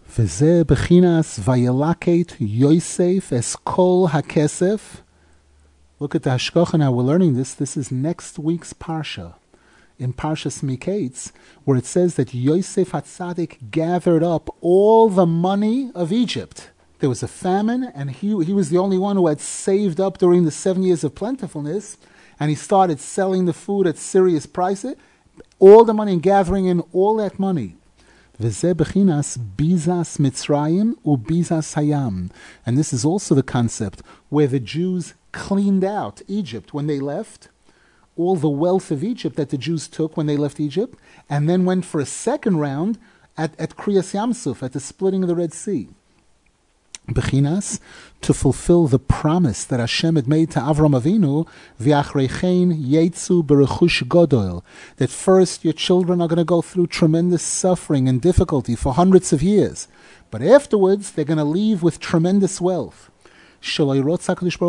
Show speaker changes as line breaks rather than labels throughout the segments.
V'zeh bechinas vayelaket Yosef es kol hakesef. Look at the hashgacha now. We're learning this. This is next week's parsha, in Parshas Miketz, where it says that Yosef HaTzadik gathered up all the money of Egypt. There was a famine, and he was the only one who had saved up during the 7 years of plentifulness, and he started selling the food at serious prices, all the money, and gathering in all that money. V'zeh bechinas bizas Mitzrayim u'bizas Hayam. And this is also the concept where the Jews cleaned out Egypt when they left, all the wealth of Egypt that the Jews took when they left Egypt, and then went for a second round at Kriyas Yamsuf, at the splitting of the Red Sea. Bechinas, to fulfill the promise that Hashem had made to Avram Avinu, v'achreichein yetzu berechush godol, that first your children are going to go through tremendous suffering and difficulty for hundreds of years, but afterwards they're going to leave with tremendous wealth. Hashem did not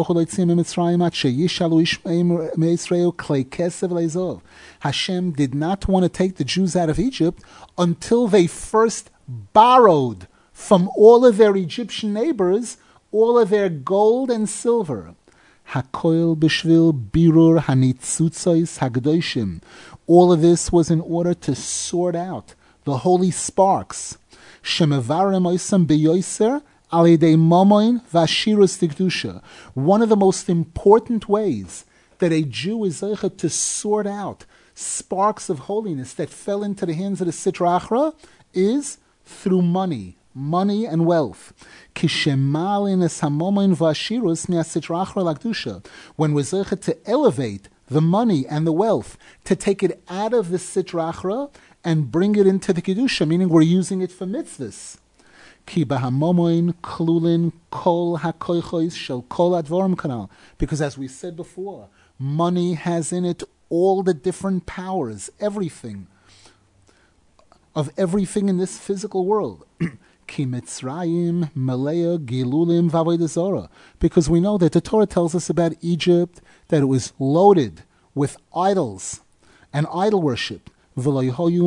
want to take the Jews out of Egypt until they first borrowed from all of their Egyptian neighbors all of their gold and silver. Hakoil b'shvil birur hanitzutzois hagdoshim. All of this was in order to sort out the holy sparks. Shemevarem oisam beyoser al yedei mamoin v'ashirus tikdusha. One of the most important ways that a Jew is able to sort out sparks of holiness that fell into the hands of the Sitra Achra is through money and wealth. When we're to elevate the money and the wealth, to take it out of the Sitra Achra and bring it into the Kedusha, meaning we're using it for mitzvahs. Because as we said before, money has in it all the different powers, everything in this physical world. Because we know that the Torah tells us about Egypt, that it was loaded with idols and idol worship. They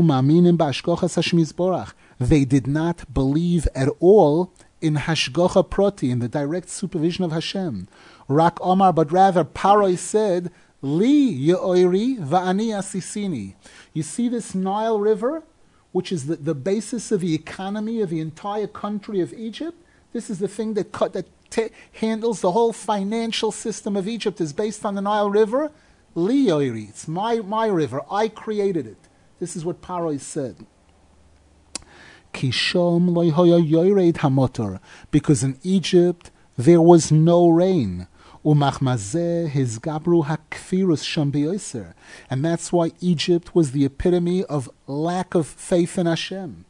did not believe at all in Hashgacha Proti, in the direct supervision of Hashem. Rak Omar, but rather Paroi said, Li ye'oiri va'ani asisini. You see this Nile River, which is the basis of the economy of the entire country of Egypt. This is the thing that handles the whole financial system of Egypt, is based on the Nile River. Li yoiri, it's my river, I created it. This is what Paroi said. Kishom lo hoya yored hamotor, because in Egypt there was no rain. Umachmazeh his gabru hakfirus sham beyoser, and that's why Egypt was the epitome of lack of faith in Hashem.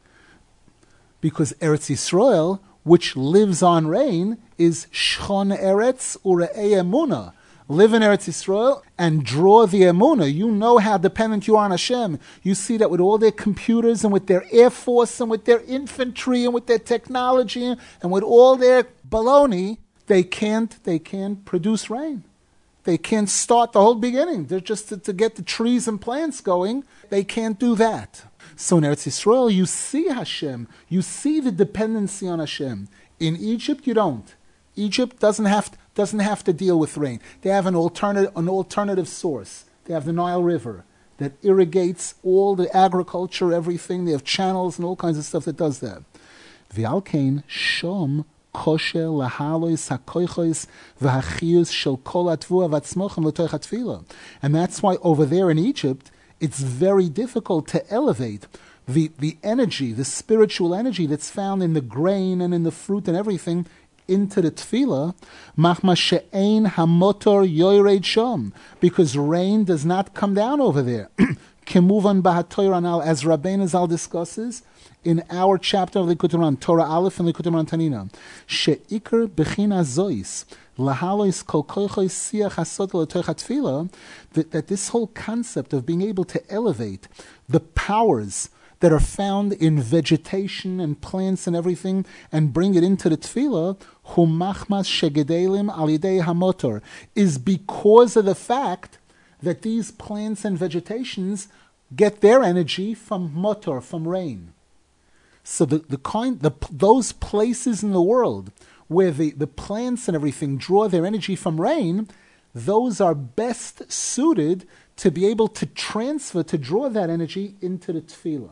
Because Eretz Yisrael, which lives on rain, is shchon eretz ure'ei emunah. Live in Eretz Yisrael and draw the emunah. You know how dependent you are on Hashem. You see that with all their computers and with their air force and with their infantry and with their technology and with all their baloney, they can't produce rain. They can't start the whole beginning. They're just to get the trees and plants going. They can't do that. So in Eretz Yisrael, you see Hashem. You see the dependency on Hashem. In Egypt, you don't. Egypt doesn't have to deal with rain. They have an alternative source. They have the Nile River that irrigates all the agriculture, everything. They have channels and all kinds of stuff that does that. V'alkein shom kosher lahalois hakoichos v'hachius shel kol atvua v'atzmochem l'toich hatfila. And that's why over there in Egypt, it's very difficult to elevate the energy, the spiritual energy that's found in the grain and in the fruit and everything into the tefillah, machma she'ein hamotor yored shom, because rain does not come down over there. Kemuvan b'hatoyra anal, as Rabbeinu Zal discusses in our chapter of Likutei Moharan, Torah Aleph and Likutei Moharan Tanina, she'ikar bechina zois lahalois kol koichos siach hasod l'toich hatfila, that this whole concept of being able to elevate the powers that are found in vegetation and plants and everything, and bring it into the tefillah, humachmas shegedelim al yidei hamotor, is because of the fact that these plants and vegetations get their energy from motor, from rain. So those places in the world where the plants and everything draw their energy from rain, those are best suited to be able to draw that energy into the tefillah.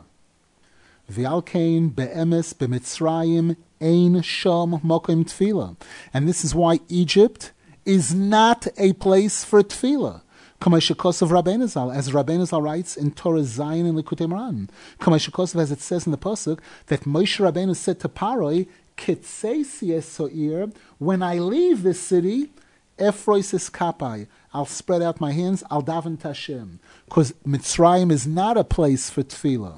V'alkein be'emes b'mitzrayim ein sham mokim tefillah. And this is why Egypt is not a place for tefillah. Kamashikosov Rabbeinu Zal, as Rabbeinu Zal writes in Torah Zion and Likutei Moharan. Kamashikosov, as it says in the pasuk, that Moshe Rabbeinu said to Paroi, Kitseisi esoir, when I leave this city, Efroisis kapai, I'll spread out my hands, I'll daven to Hashem. Because Mitzrayim is not a place for tefillah.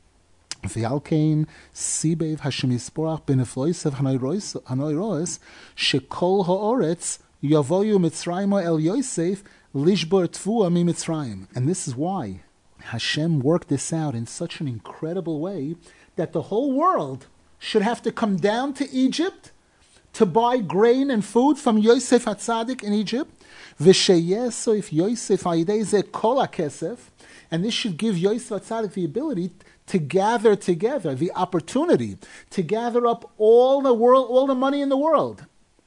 V'alkein sibev Hashem Yisborach b'nefloisav hanoiroes shekol ha'oretz yavoyu Mitzrayim el Yosef lishbor tvua mi Mitzrayim. And this is why Hashem worked this out in such an incredible way that the whole world should have to come down to Egypt to buy grain and food from Yosef HaTzadik in Egypt. V'sheyesov Yosef ha'idei zeh kol ha'kesef. And this should give Yosef HaTzadik the ability to gather together, the opportunity to gather up all the money in the world.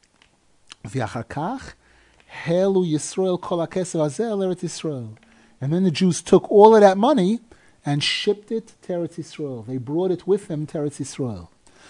V'achar kach helu Yisrael kol ha'kesef hazeh el Eretz Yisrael. And then the Jews took all of that money and shipped it to Eretz Yisrael. They brought it with them to Eretz Yisrael.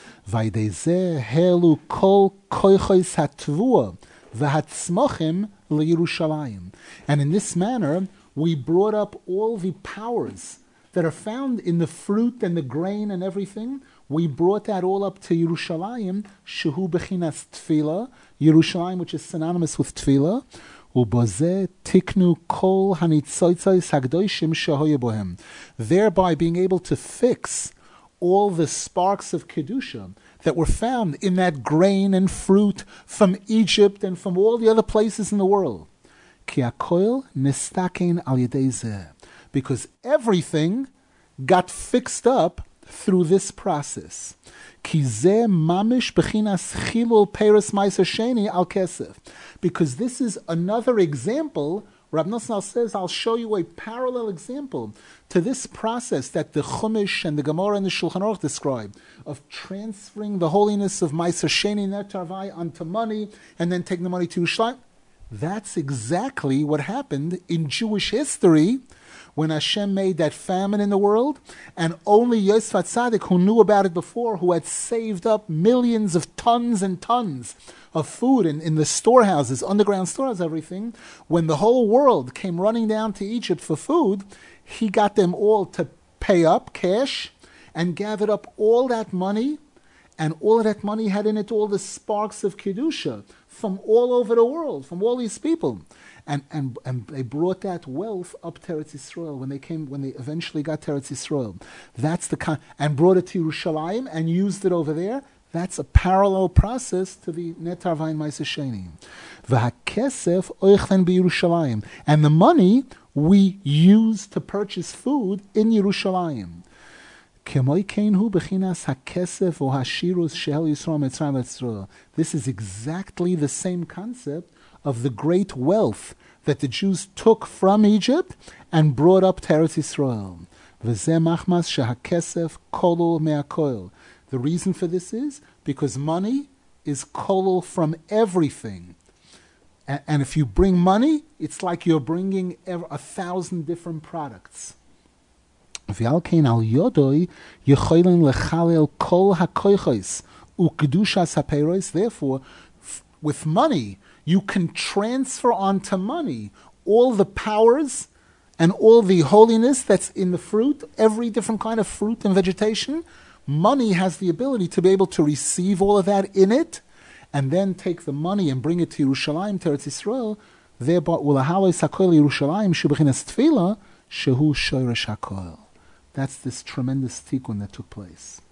Vaydezeh helu kol koichos hatvua v'hatzmochim leYerushalayim. And in this manner, we brought up all the powers that are found in the fruit and the grain and everything. We brought that all up to Yerushalayim, shehu bechinas tefillah, Yerushalayim, which is synonymous with tefillah. Ubozeh tiknu kol hanitzotzos hagdoshim shehoye bohem. Thereby being able to fix all the sparks of Kedusha that were found in that grain and fruit from Egypt and from all the other places in the world. Ki hakoil nistaken al yedei zeh. Because everything got fixed up through this process. Ki zeh mamish bechinas chilul peres ma'aser sheni al kesef. Because this is another example. Rab Nosson says, I'll show you a parallel example to this process that the Chumash and the Gemara and the Shulchan Aruch describe, of transferring the holiness of Ma'aser Sheni Netarvai onto money and then taking the money to Yerushalayim. That's exactly what happened in Jewish history when Hashem made that famine in the world, and only Yosef HaTzadik, who knew about it before, who had saved up millions of tons and tons of food in the storehouses, underground storehouses, everything, when the whole world came running down to Egypt for food, he got them all to pay up cash and gathered up all that money, and all of that money had in it all the sparks of Kedusha from all over the world, from all these people. And they brought that wealth up to Eretz Yisrael when they eventually got to Eretz Yisrael. That's and brought it to Yerushalayim and used it over there. That's a parallel process to the Netar Vayin Ma'aser Sheni. V'hakesef oichen b'Yerushalayim. And the money we use to purchase food in Yerushalayim. This is exactly the same concept of the great wealth that the Jews took from Egypt and brought up to Eretz Yisrael. The reason for this is because money is kolol from everything. And if you bring money, it's like you're bringing 1,000 different products. Therefore, with money, you can transfer onto money all the powers and all the holiness that's in the fruit, every different kind of fruit and vegetation. Money has the ability to be able to receive all of that in it, and then take the money and bring it to Yerushalayim, to Eretz Yisrael. Thereby, that's this tremendous tikkun that took place.